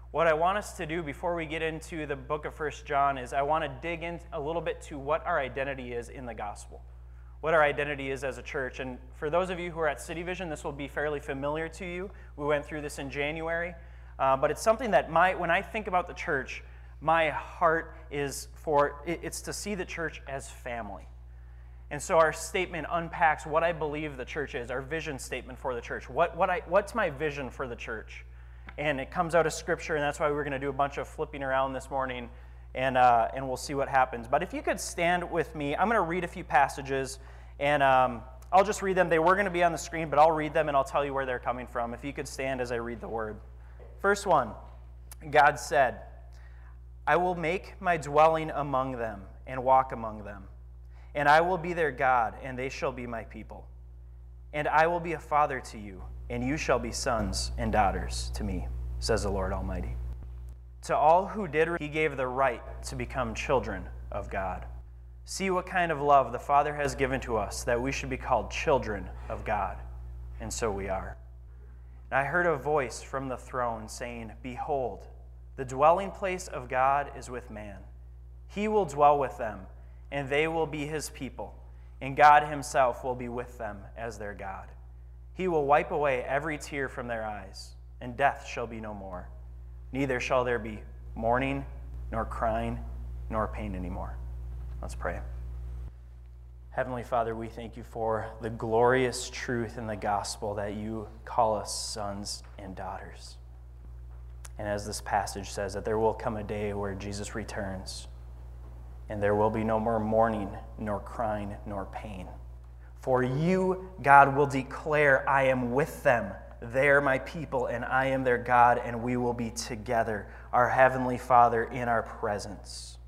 What I want us to do before we get into the book of 1 John is I want to dig in a little bit to what our identity is in the gospel, what our identity is as a church. And for those of you who are at City Vision, this will be fairly familiar to you. We went through this in January, but it's something that when I think about the church, my heart is it's to see the church as family. And so our statement unpacks what I believe the church is, our vision statement for the church. What's my vision for the church? And it comes out of Scripture, and that's why we're going to do a bunch of flipping around this morning, and we'll see what happens. But if you could stand with me, I'm going to read a few passages, and I'll just read them. They were going to be on the screen, but I'll read them, and I'll tell you where they're coming from. If you could stand as I read the word. First one, God said, "I will make my dwelling among them and walk among them. And I will be their God, and they shall be my people. And I will be a father to you, and you shall be sons and daughters to me, says the Lord Almighty. To all who did, he gave the right to become children of God. See what kind of love the Father has given to us, that we should be called children of God. And so we are. And I heard a voice from the throne saying, Behold, the dwelling place of God is with man. He will dwell with them, and they will be his people, and God himself will be with them as their God. He will wipe away every tear from their eyes, and death shall be no more. Neither shall there be mourning, nor crying, nor pain anymore." Let's pray. Heavenly Father, we thank you for the glorious truth in the gospel that you call us sons and daughters. And as this passage says, that there will come a day where Jesus returns, and there will be no more mourning, nor crying, nor pain. For you, God, will declare, I am with them. They are my people, and I am their God, and we will be together, our Heavenly Father, in our presence.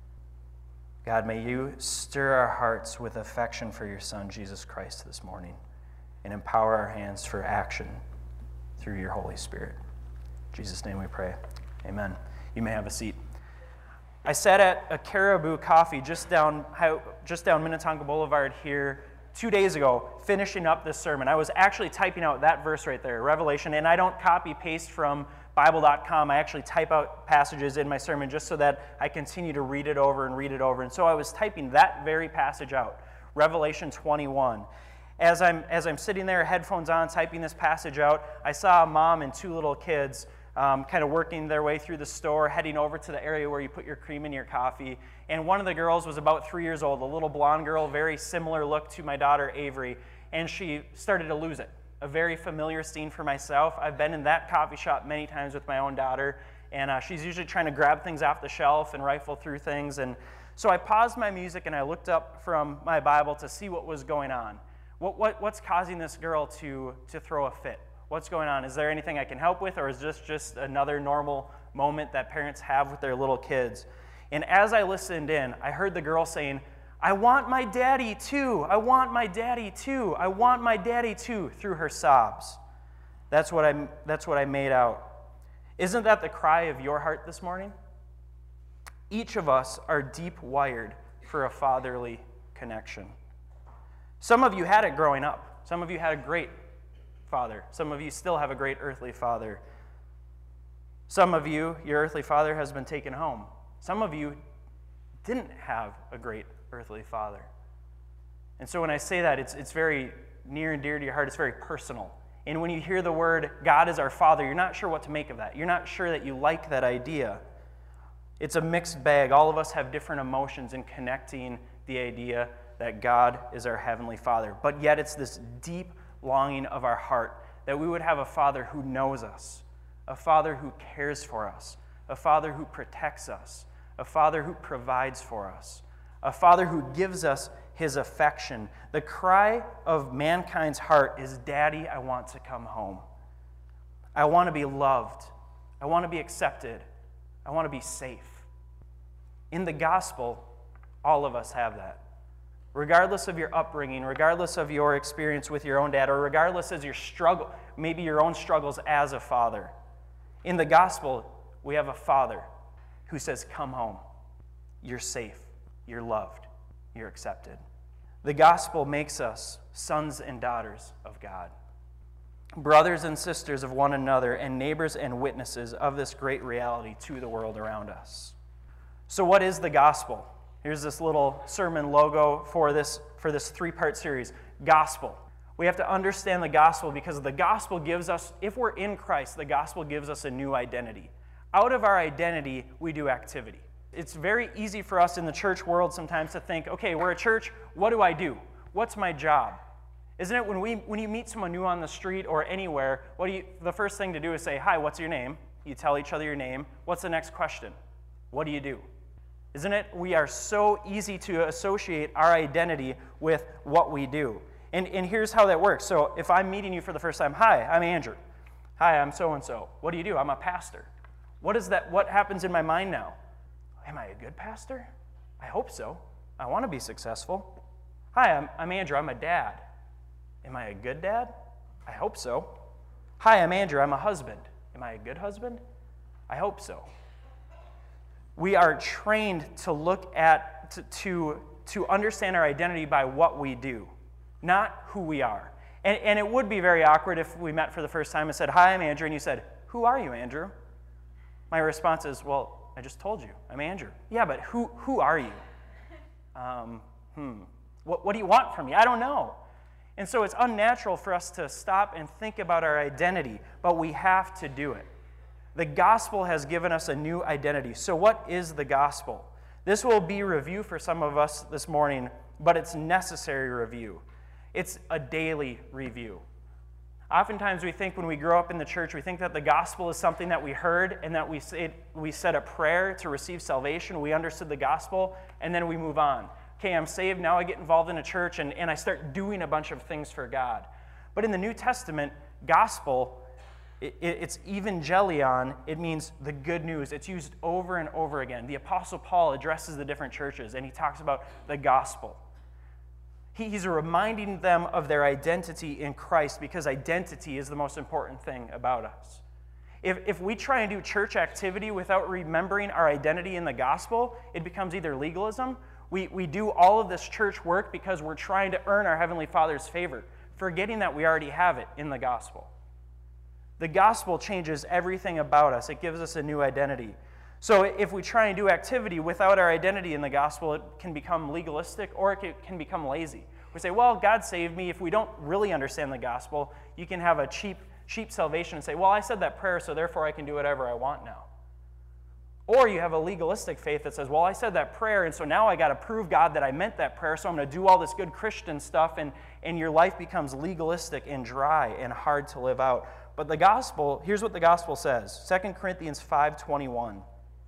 God, may you stir our hearts with affection for your Son, Jesus Christ, this morning, and empower our hands for action through your Holy Spirit. In Jesus' name we pray. Amen. You may have a seat. I sat at a Caribou Coffee just down Minnetonka Boulevard here 2 days ago, finishing up this sermon. I was actually typing out that verse right there, Revelation, and I don't copy-paste from Bible.com. I actually type out passages in my sermon just so that I continue to read it over and read it over. And so I was typing that very passage out, Revelation 21. As I'm sitting there, headphones on, typing this passage out, I saw a mom and two little kids kind of working their way through the store, heading over to the area where you put your cream in your coffee. And one of the girls was about 3 years old, a little blonde girl, very similar look to my daughter Avery, and she started to lose it. A very familiar scene for myself. I've been in that coffee shop many times with my own daughter, and she's usually trying to grab things off the shelf and rifle through things. And so I paused my music and I looked up from my Bible to see what was going on. What's causing this girl to throw a fit? What's going on? Is there anything I can help with, or is this just another normal moment that parents have with their little kids? And as I listened in, I heard the girl saying, I want my daddy too. I want my daddy too. I want my daddy too, through her sobs. That's what I made out. Isn't that the cry of your heart this morning? Each of us are deep wired for a fatherly connection. Some of you had it growing up. Some of you had a great father. Some of you still have a great earthly father. Some of you, your earthly father has been taken home. Some of you didn't have a great earthly father. And so when I say that, it's very near and dear to your heart. It's very personal. And when you hear the word, God is our Father, you're not sure what to make of that. You're not sure that you like that idea. It's a mixed bag. All of us have different emotions in connecting the idea that God is our Heavenly Father. But yet it's this deep longing of our heart that we would have a Father who knows us, a Father who cares for us, a Father who protects us, a Father who provides for us, a Father who gives us his affection. The cry of mankind's heart is, Daddy, I want to come home. I want to be loved. I want to be accepted. I want to be safe. In the gospel, all of us have that. Regardless of your upbringing, regardless of your experience with your own dad, or regardless of your struggle, maybe your own struggles as a father. In the gospel, we have a Father who says, come home. You're safe. You're loved. You're accepted. The gospel makes us sons and daughters of God. brothers and sisters of one another, and neighbors and witnesses of this great reality to the world around us. So what is the gospel? Here's this little sermon logo for this three-part series, gospel. We have to understand the gospel because the gospel gives us, if we're in Christ, the gospel gives us a new identity. Out of our identity, we do activity. It's very easy for us in the church world sometimes to think, okay, we're a church, what do I do? What's my job? Isn't it when you meet someone new on the street or anywhere, the first thing to do is say, hi, what's your name? You tell each other your name. What's the next question? What do you do? Isn't it? We are so easy to associate our identity with what we do. And here's how that works. So if I'm meeting you for the first time, hi, I'm Andrew. Hi, I'm so-and-so. What do you do? I'm a pastor. What happens in my mind now? Am I a good pastor? I hope so. I want to be successful. Hi, I'm Andrew. I'm a dad. Am I a good dad? I hope so. Hi, I'm Andrew. I'm a husband. Am I a good husband? I hope so. We are trained to look at, to understand our identity by what we do, not who we are. And it would be very awkward if we met for the first time and said, hi, I'm Andrew, and you said, who are you, Andrew? My response is, well, I just told you, I'm Andrew. Yeah, but who are you? What do you want from me? I don't know. And so it's unnatural for us to stop and think about our identity, but we have to do it. The gospel has given us a new identity. So what is the gospel? This will be review for some of us this morning, but it's necessary review. It's a daily review. Oftentimes we think when we grow up in the church, we think that the gospel is something that we heard and that we said a prayer to receive salvation, we understood the gospel, and then we move on. Okay, I'm saved, now I get involved in a church and I start doing a bunch of things for God. But in the New Testament, gospel, it's evangelion, it means the good news. It's used over and over again. The Apostle Paul addresses the different churches and he talks about the gospel. He's reminding them of their identity in Christ because identity is the most important thing about us. If we try and do church activity without remembering our identity in the gospel, it becomes either legalism. We do all of this church work because we're trying to earn our Heavenly Father's favor, forgetting that we already have it in the gospel. The gospel changes everything about us. It gives us a new identity. So if we try and do activity without our identity in the gospel, it can become legalistic or it can become lazy. We say, well, God saved me. If we don't really understand the gospel, you can have a cheap salvation and say, well, I said that prayer, so therefore I can do whatever I want now. Or you have a legalistic faith that says, well, I said that prayer, and so now I got to prove God that I meant that prayer, so I'm going to do all this good Christian stuff, and your life becomes legalistic and dry and hard to live out. But the gospel, here's what the gospel says, 2 Corinthians 5:21.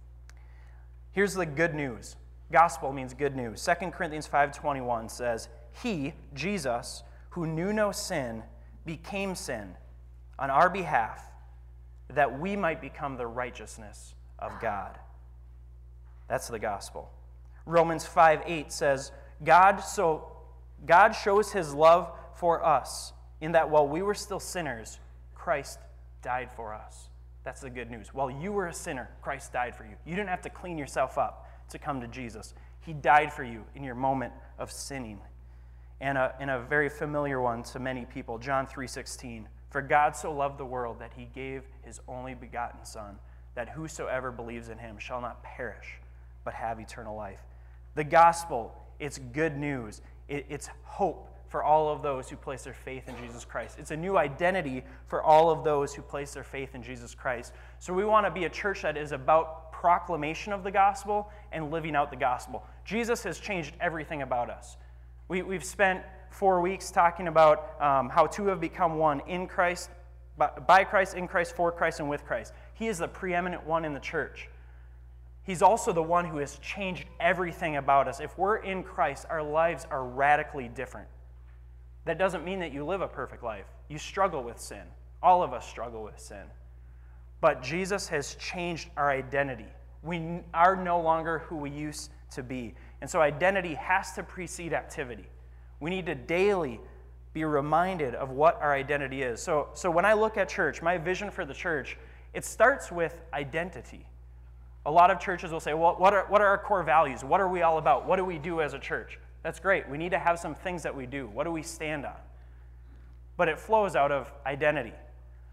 Here's the good news. Gospel means good news. 2 Corinthians 5:21 says, He, Jesus, who knew no sin, became sin on our behalf, that we might become the righteousness of God. That's the gospel. Romans 5:8 says, God shows his love for us in that while we were still sinners, Christ died for us. That's the good news. While you were a sinner, Christ died for you. You didn't have to clean yourself up to come to Jesus. He died for you in your moment of sinning. And a very familiar one to many people, John 3:16. For God so loved the world that he gave his only begotten Son, that whosoever believes in him shall not perish, but have eternal life. The gospel, it's good news. It's hope for all of those who place their faith in Jesus Christ. It's a new identity for all of those who place their faith in Jesus Christ. So we want to be a church that is about proclamation of the gospel and living out the gospel. Jesus has changed everything about us. We've spent 4 weeks talking about how two have become one in Christ, by Christ, in Christ, for Christ, and with Christ. He is the preeminent one in the church. He's also the one who has changed everything about us. If we're in Christ, our lives are radically different. That doesn't mean that you live a perfect life. You struggle with sin. All of us struggle with sin. But Jesus has changed our identity. We are no longer who we used to be. And so identity has to precede activity. We need to daily be reminded of what our identity is. So when I look at church, my vision for the church, it starts with identity. A lot of churches will say, well, what are our core values? What are we all about? What do we do as a church? That's great. We need to have some things that we do. What do we stand on? But it flows out of identity.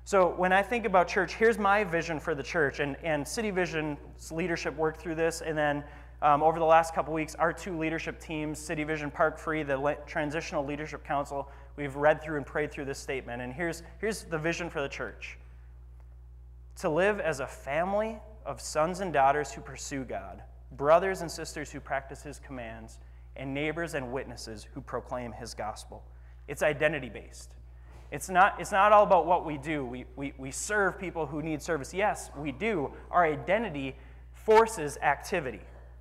So when I think about church, here's my vision for the church, and City Vision's leadership worked through this, and then over the last couple weeks, our two leadership teams, City Vision Park Free, the Transitional Leadership Council, we've read through and prayed through this statement, and here's the vision for the church. To live as a family of sons and daughters who pursue God, brothers and sisters who practice His commands, and neighbors and witnesses who proclaim His gospel. It's identity-based. It's not all about what we do. We serve people who need service. Yes, we do. Our identity forces activity.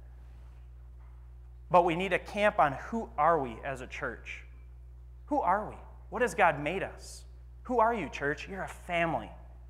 But we need to camp on who are we as a church? Who are we? What has God made us? Who are you, church? You're a family.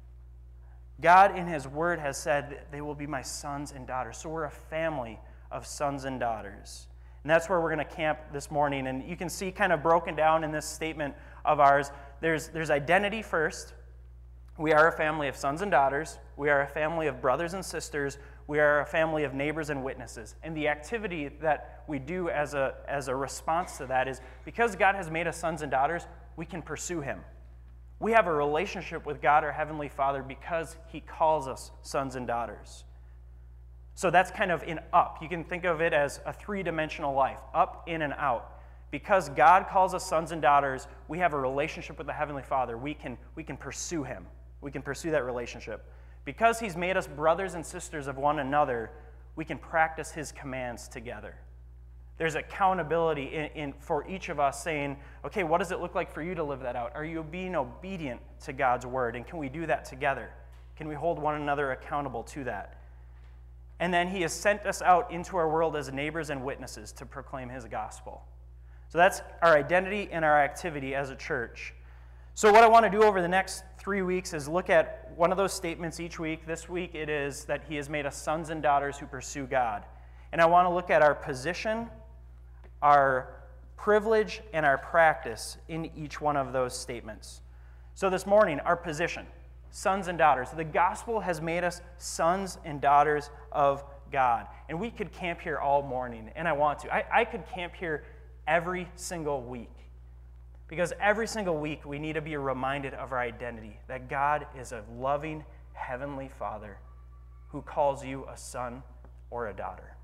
God in His Word has said they will be my sons and daughters. So we're a family of sons and daughters. And that's where we're going to camp this morning. And you can see kind of broken down in this statement of ours, there's identity first. We are a family of sons and daughters. We are a family of brothers and sisters. We are a family of neighbors and witnesses. And the activity that we do as a response to that is because God has made us sons and daughters, we can pursue Him. We have a relationship with God, our Heavenly Father, because He calls us sons and daughters. So that's kind of an up. You can think of it as a three-dimensional life, up, in, and out. Because God calls us sons and daughters, we have a relationship with the Heavenly Father. We can pursue Him. We can pursue that relationship. Because He's made us brothers and sisters of one another, we can practice His commands together. There's accountability for each of us saying, okay, what does it look like for you to live that out? Are you being obedient to God's word? And can we do that together? Can we hold one another accountable to that? And then He has sent us out into our world as neighbors and witnesses to proclaim His gospel. So that's our identity and our activity as a church. So what I want to do over the next 3 weeks is look at one of those statements each week. This week it is that He has made us sons and daughters who pursue God. And I want to look at our position, our privilege, and our practice in each one of those statements. So this morning, our position, sons and daughters. The gospel has made us sons and daughters of God. And we could camp here all morning, and I want to. I could camp here every single week. Because every single week we need to be reminded of our identity, that God is a loving Heavenly Father who calls you a son or a daughter.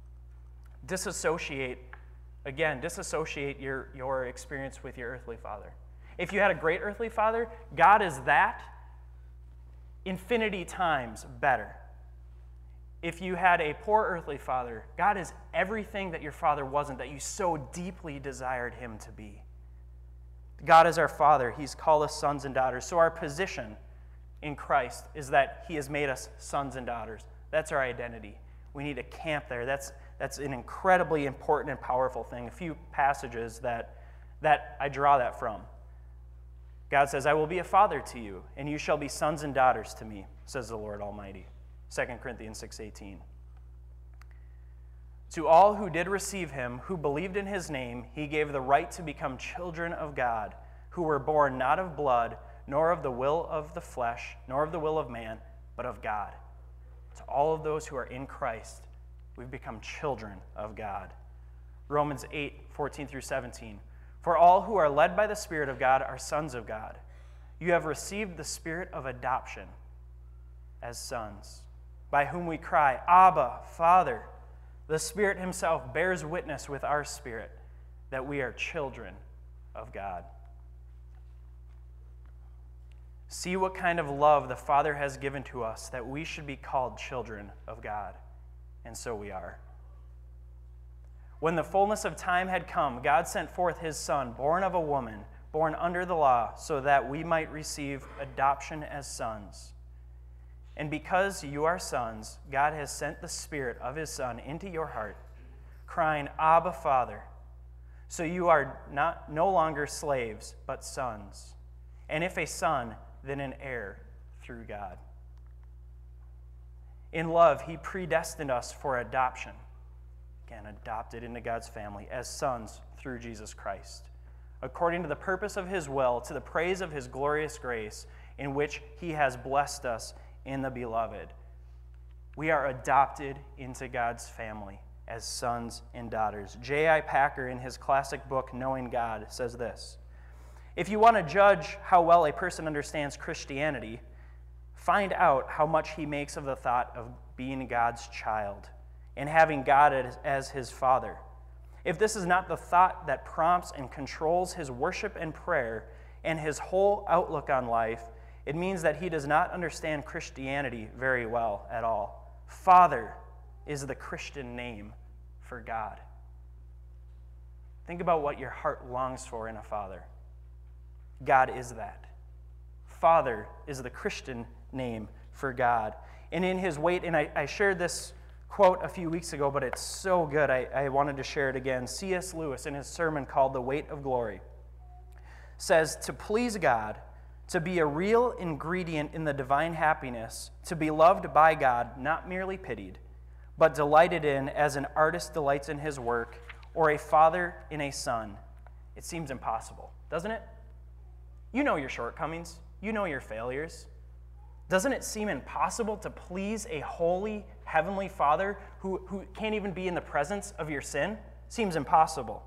Disassociate your experience with your earthly father. If you had a great earthly father, God is that infinity times better. If you had a poor earthly father, God is everything that your father wasn't, that you so deeply desired Him to be. God is our Father. He's called us sons and daughters. So our position in Christ is that He has made us sons and daughters. That's our identity. We need to camp there. That's an incredibly important and powerful thing. A few passages that I draw that from. God says, I will be a father to you, and you shall be sons and daughters to me, says the Lord Almighty. 2 Corinthians 6:18. To all who did receive Him, who believed in His name, He gave the right to become children of God, who were born not of blood, nor of the will of the flesh, nor of the will of man, but of God. To all of those who are in Christ, we've become children of God. Romans 8:14-17. For all who are led by the Spirit of God are sons of God. You have received the Spirit of adoption as sons, by whom we cry, Abba, Father. The Spirit Himself bears witness with our spirit that we are children of God. See what kind of love the Father has given to us, that we should be called children of God. And so we are. When the fullness of time had come, God sent forth His Son, born of a woman, born under the law, so that we might receive adoption as sons. And because you are sons, God has sent the Spirit of His Son into your heart, crying, Abba, Father. So you are no longer slaves, but sons. And if a son, then an heir through God. In love, He predestined us for adoption. Again, adopted into God's family as sons through Jesus Christ, according to the purpose of His will, to the praise of His glorious grace, in which He has blessed us in the Beloved. We are adopted into God's family as sons and daughters. J.I. Packer, in his classic book, Knowing God, says this: If you want to judge how well a person understands Christianity, find out how much he makes of the thought of being God's child and having God as his Father. If this is not the thought that prompts and controls his worship and prayer and his whole outlook on life, it means that he does not understand Christianity very well at all. Father is the Christian name for God. Think about what your heart longs for in a father. God is that. Father is the Christian name for God. And in his weight, and I shared this quote a few weeks ago, but it's so good, I wanted to share it again. C.S. Lewis, in his sermon called The Weight of Glory, says, to please God, to be a real ingredient in the divine happiness, to be loved by God, not merely pitied, but delighted in as an artist delights in his work, or a father in a son. It seems impossible, doesn't it? You know your shortcomings. You know your failures. Doesn't it seem impossible to please a holy, heavenly Father who can't even be in the presence of your sin? Seems impossible.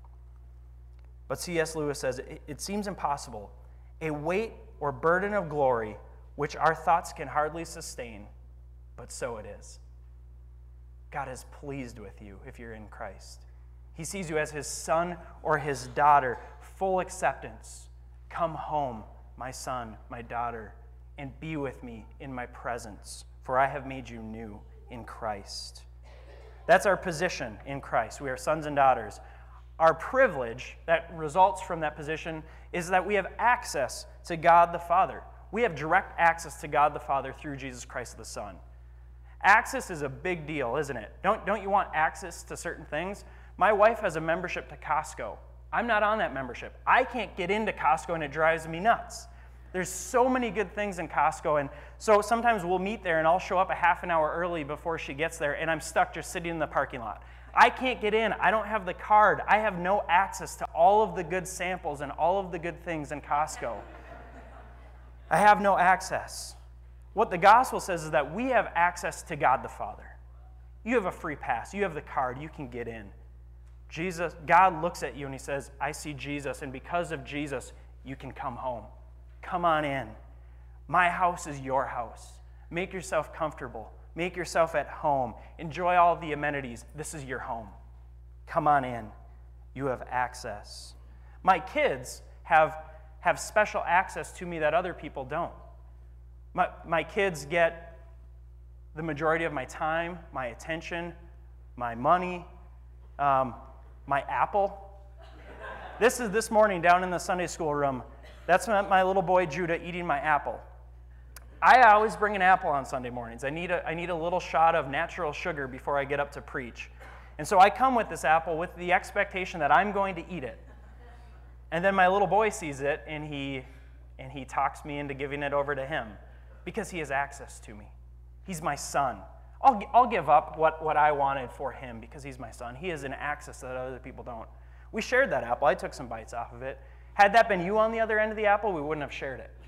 But C.S. Lewis says, it seems impossible, a weight or burden of glory which our thoughts can hardly sustain, but so it is. God is pleased with you if you're in Christ. He sees you as his son or his daughter, full acceptance. Come home, my son, my daughter, and be with me in my presence, for I have made you new in Christ. That's our position in Christ. We are sons and daughters. Our privilege that results from that position is that we have access to God the Father. We have direct access to God the Father through Jesus Christ the Son. Access is a big deal, isn't it? Don't you want access to certain things? My wife has a membership to Costco. I'm not on that membership. I can't get into Costco, and it drives me nuts. There's so many good things in Costco, and so sometimes we'll meet there, and I'll show up a half an hour early before she gets there, and I'm stuck just sitting in the parking lot. I can't get in. I don't have the card. I have no access to all of the good samples and all of the good things in Costco. I have no access. What the gospel says is that we have access to God the Father. You have a free pass. You have the card. You can get in. God looks at you and he says, I see Jesus, and because of Jesus, you can come home. Come on in. My house is your house. Make yourself comfortable. Make yourself at home. Enjoy all the amenities. This is your home. Come on in. You have access. My kids have special access to me that other people don't. My kids get the majority of my time, my attention, my money, my apple. This is this morning down in the Sunday school room. That's my little boy Judah eating my apple. I always bring an apple on Sunday mornings. I need a little shot of natural sugar before I get up to preach. And so I come with this apple with the expectation that I'm going to eat it. And then my little boy sees it, and he talks me into giving it over to him because he has access to me. He's my son. I'll give up what I wanted for him because he's my son. He has an access that other people don't. We shared that apple. I took some bites off of it. Had that been you on the other end of the apple, we wouldn't have shared it.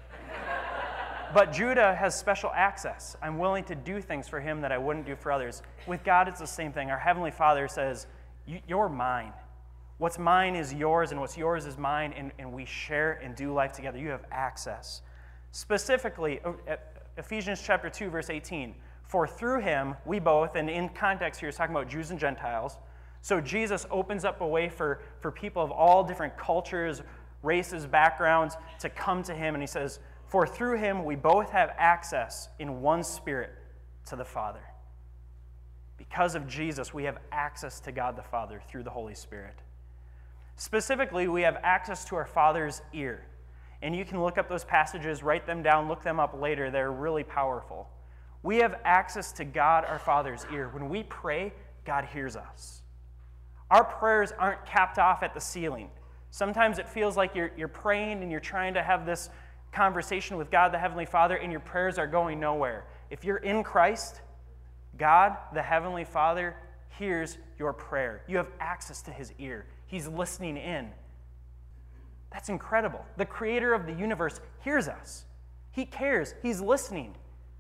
But Judah has special access. I'm willing to do things for him that I wouldn't do for others. With God, it's the same thing. Our Heavenly Father says, you're mine. What's mine is yours, and what's yours is mine, and we share and do life together. You have access. Specifically, Ephesians chapter 2, verse 18, for through him, we both, and in context here, he's talking about Jews and Gentiles. So Jesus opens up a way for people of all different cultures, races, backgrounds to come to him, and he says, for through him we both have access in one Spirit to the Father. Because of Jesus, we have access to God the Father through the Holy Spirit. Specifically, we have access to our Father's ear. And you can look up those passages, write them down, look them up later. They're really powerful. We have access to God, our Father's ear. When we pray, God hears us. Our prayers aren't capped off at the ceiling. Sometimes it feels like you're praying and you're trying to have this conversation with God, the Heavenly Father, and your prayers are going nowhere. If you're in Christ, God, the Heavenly Father, hears your prayer. You have access to his ear. He's listening in. That's incredible. The creator of the universe hears us. He cares. He's listening.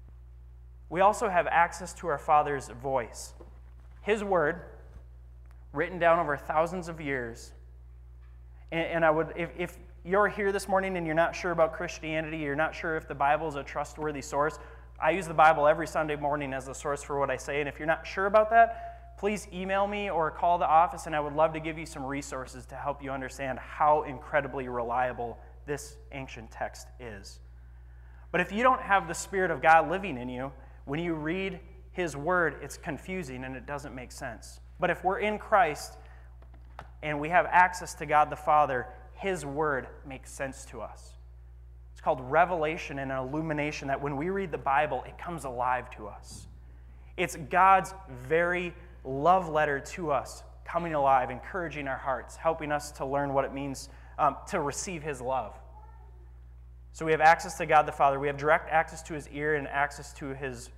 We also have access to our Father's voice. His word, written down over thousands of years. And I would, if you're here this morning and you're not sure about Christianity, you're not sure if the Bible is a trustworthy source, I use the Bible every Sunday morning as the source for what I say, and if you're not sure about that, please email me or call the office, and I would love to give you some resources to help you understand how incredibly reliable this ancient text is. But if you don't have the Spirit of God living in you, when you read His Word, it's confusing and it doesn't make sense. But if we're in Christ and we have access to God the Father, His Word makes sense to us. It's called revelation and illumination, that when we read the Bible, it comes alive to us. It's God's very love letter to us, coming alive, encouraging our hearts, helping us to learn what it means to receive His love. So we have access to God the Father. We have direct access to His ear and access to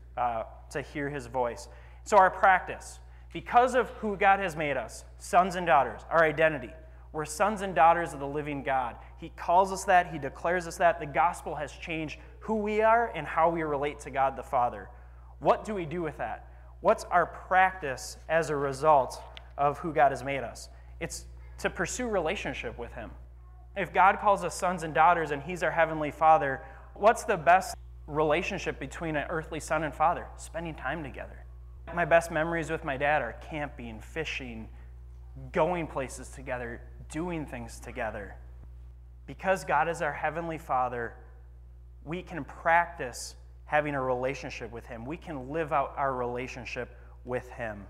to hear His voice. So our practice, because of who God has made us, sons and daughters, our identity, we're sons and daughters of the living God. He calls us that. He declares us that. The gospel has changed who we are and how we relate to God the Father. What do we do with that? What's our practice as a result of who God has made us? It's to pursue relationship with Him. If God calls us sons and daughters and He's our heavenly Father, what's the best relationship between an earthly son and father? Spending time together. My best memories with my dad are camping, fishing, going places together, doing things together. Because God is our heavenly Father, we can practice having a relationship with Him. We can live out our relationship with Him.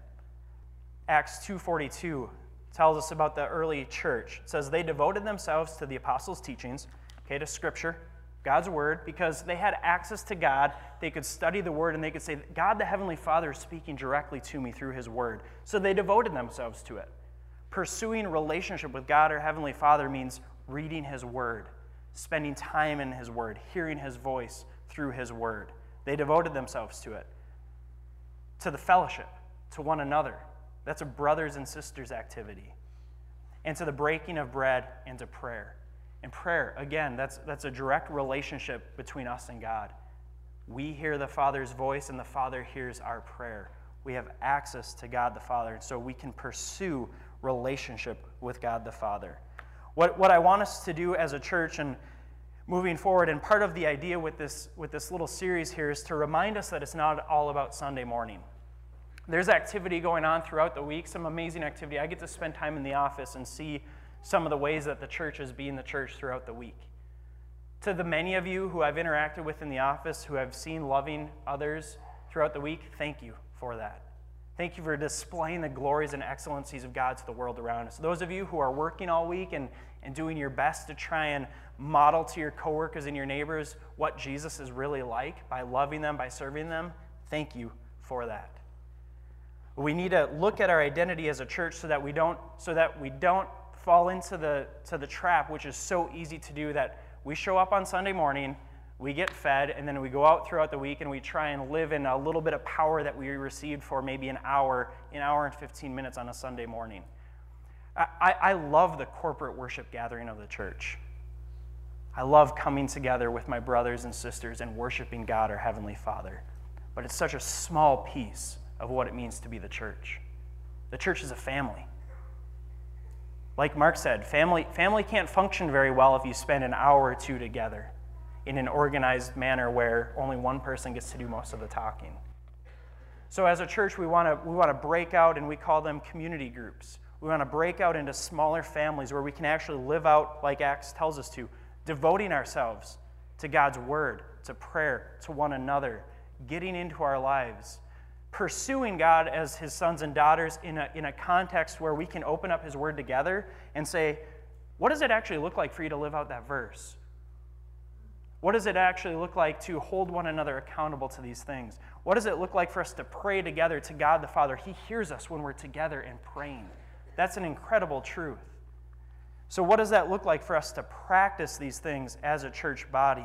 Acts 2:42 tells us about the early church. It says they devoted themselves to the apostles' teachings, to Scripture, God's Word, because they had access to God. They could study the Word and they could say, God the Heavenly Father is speaking directly to me through His Word. So they devoted themselves to it. Pursuing relationship with God, our Heavenly Father, means reading His Word, spending time in His Word, hearing His voice through His Word. They devoted themselves to it. To the fellowship, to one another. That's a brothers and sisters activity. And to the breaking of bread and to prayer. And prayer, again, that's a direct relationship between us and God. We hear the Father's voice and the Father hears our prayer. We have access to God the Father, and so we can pursue relationship with God the Father. What I want us to do as a church and moving forward, and part of the idea with this little series here, is to remind us that it's not all about Sunday morning. There's activity going on throughout the week, some amazing activity. I get to spend time in the office and see some of the ways that the church is being the church throughout the week. To the many of you who I've interacted with in the office, who I've seen loving others throughout the week, thank you for that. Thank you for displaying the glories and excellencies of God to the world around us. Those of you who are working all week and doing your best to try and model to your coworkers and your neighbors what Jesus is really like by loving them, by serving them, thank you for that. We need to look at our identity as a church so that we don't fall into the trap, which is so easy to do, that we show up on Sunday morning, we get fed, and then we go out throughout the week and we try and live in a little bit of power that we received for maybe an hour and 15 minutes on a Sunday morning. I love the corporate worship gathering of the church. I love coming together with my brothers and sisters and worshiping God, our Heavenly Father. But it's such a small piece of what it means to be the church. The church is a family. Like Mark said, family can't function very well if you spend an hour or two together in an organized manner where only one person gets to do most of the talking. So as a church, we want to break out, and we call them community groups. We want to break out into smaller families where we can actually live out, like Acts tells us to, devoting ourselves to God's Word, to prayer, to one another, getting into our lives, pursuing God as His sons and daughters in a context where we can open up His Word together and say, what does it actually look like for you to live out that verse? What does it actually look like to hold one another accountable to these things? What does it look like for us to pray together to God the Father? He hears us when we're together and praying. That's an incredible truth. So what does that look like for us to practice these things as a church body?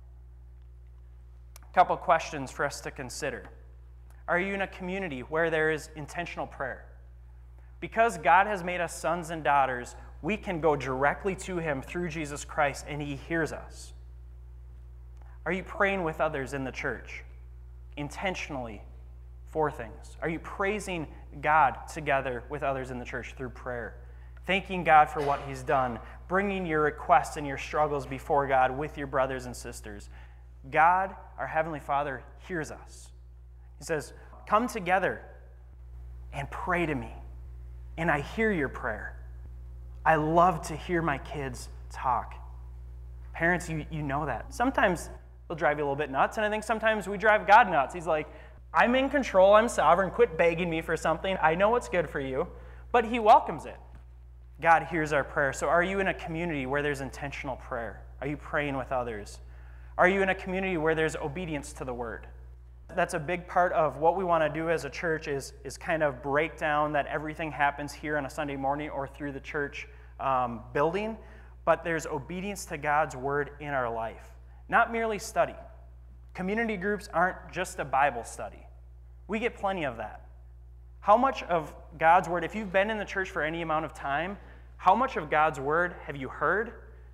A couple questions for us to consider. Are you in a community where there is intentional prayer? Because God has made us sons and daughters, we can go directly to Him through Jesus Christ, and He hears us. Are you praying with others in the church intentionally for things? Are you praising God together with others in the church through prayer? thanking God for what he's done, bringing your requests and your struggles before God with your brothers and sisters. God, our Heavenly Father, hears us. He says, come together and pray to me, and I hear your prayer. I love to hear my kids talk. Parents, you know that. Sometimes they'll drive you a little bit nuts, and I think sometimes we drive God nuts. He's like, I'm in control, I'm sovereign, quit begging me for something. I know what's good for you, but he welcomes it. God hears our prayer. So are you in a community where there's intentional prayer? Are you praying with others? Are you in a community where there's obedience to the word? That's a big part of what we want to do as a church is kind of break down that everything happens here on a Sunday morning or through the church building, but there's obedience to God's word in our life, not merely study. Community groups aren't just a Bible study. We get plenty of that. How much of God's word, if you've been in the church for any amount of time, how much of God's word have you heard,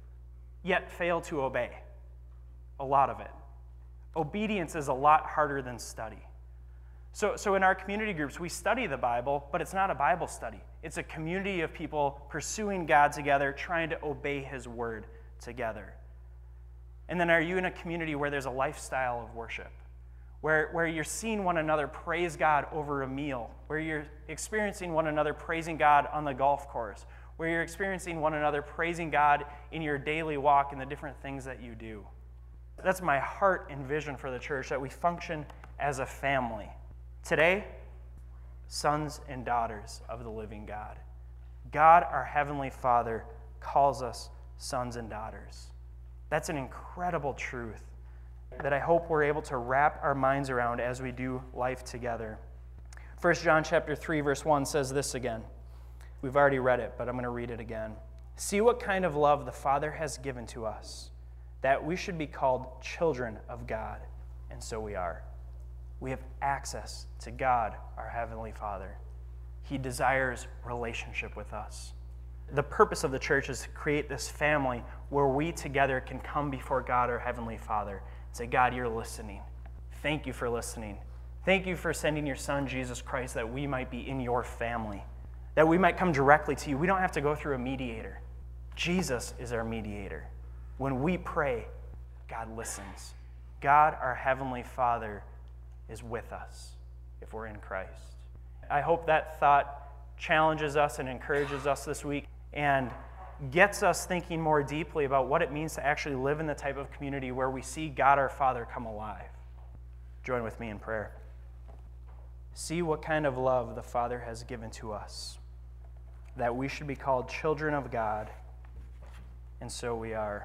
yet failed to obey? A lot of it. Obedience is a lot harder than study. So in our community groups, we study the Bible, but it's not a Bible study. It's a community of people pursuing God together, trying to obey his word together. And then are you in a community where there's a lifestyle of worship, where you're seeing one another praise God over a meal, where you're experiencing one another praising God on the golf course, where you're experiencing one another praising God in your daily walk and the different things that you do? That's my heart and vision for the church, that we function as a family. Today, sons and daughters of the living God. God, our Heavenly Father, calls us sons and daughters. That's an incredible truth that I hope we're able to wrap our minds around as we do life together. 1 John chapter 3, verse 1 says this again. We've already read it, but I'm going to read it again. See what kind of love the Father has given to us, that we should be called children of God, and so we are. We have access to God, our Heavenly Father. He desires relationship with us. The purpose of the church is to create this family where we together can come before God, our Heavenly Father, and say, God, you're listening. Thank you for listening. Thank you for sending your Son, Jesus Christ, that we might be in your family, that we might come directly to you. We don't have to go through a mediator. Jesus is our mediator. When we pray, God listens. God, our Heavenly Father, is with us if we're in Christ. I hope that thought challenges us and encourages us this week and gets us thinking more deeply about what it means to actually live in the type of community where we see God our Father come alive. Join with me in prayer. See what kind of love the Father has given to us, that we should be called children of God, and so we are.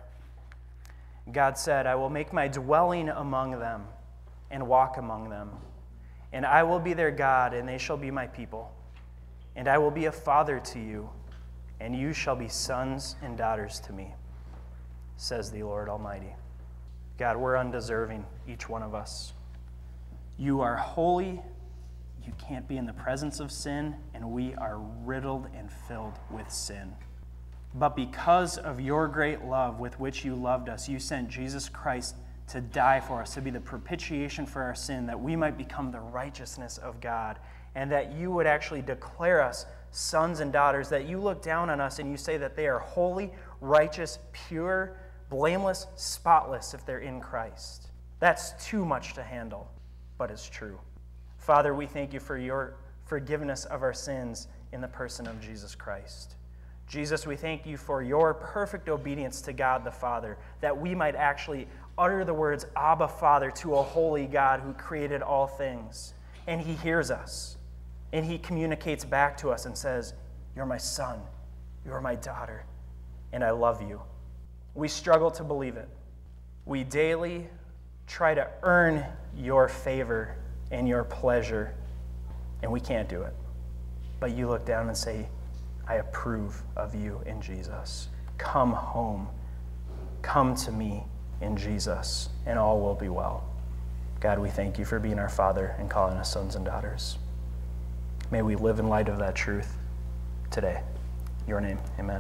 God said, I will make my dwelling among them and walk among them, and I will be their God, and they shall be my people. And I will be a father to you, and you shall be sons and daughters to me, says the Lord Almighty. God, we're undeserving, each one of us. You are holy. You can't be in the presence of sin, and we are riddled and filled with sin. But because of your great love with which you loved us, you sent Jesus Christ to die for us, to be the propitiation for our sin, that we might become the righteousness of God, and that you would actually declare us sons and daughters, that you look down on us and you say that they are holy, righteous, pure, blameless, spotless if they're in Christ. That's too much to handle, but it's true. Father, we thank you for your forgiveness of our sins in the person of Jesus Christ. Jesus, we thank you for your perfect obedience to God the Father, that we might actually utter the words, Abba, Father, to a holy God who created all things. And he hears us, and he communicates back to us and says, you're my son, you're my daughter, and I love you. We struggle to believe it. We daily try to earn your favor and your pleasure, and we can't do it. But you look down and say, I approve of you in Jesus. Come home. Come to me in Jesus, and all will be well. God, we thank you for being our Father and calling us sons and daughters. May we live in light of that truth today. In your name, amen.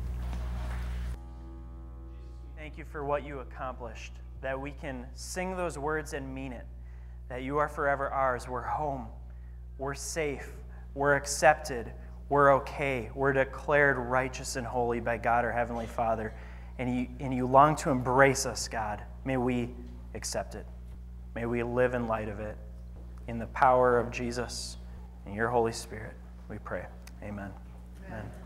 Thank you for what you accomplished, that we can sing those words and mean it, that you are forever ours. We're home. We're safe. We're accepted. we're okay. We're declared righteous and holy by God, our Heavenly Father. And you long to embrace us, God. May we accept it. May we live in light of it. In the power of Jesus and your Holy Spirit, we pray. Amen. Amen.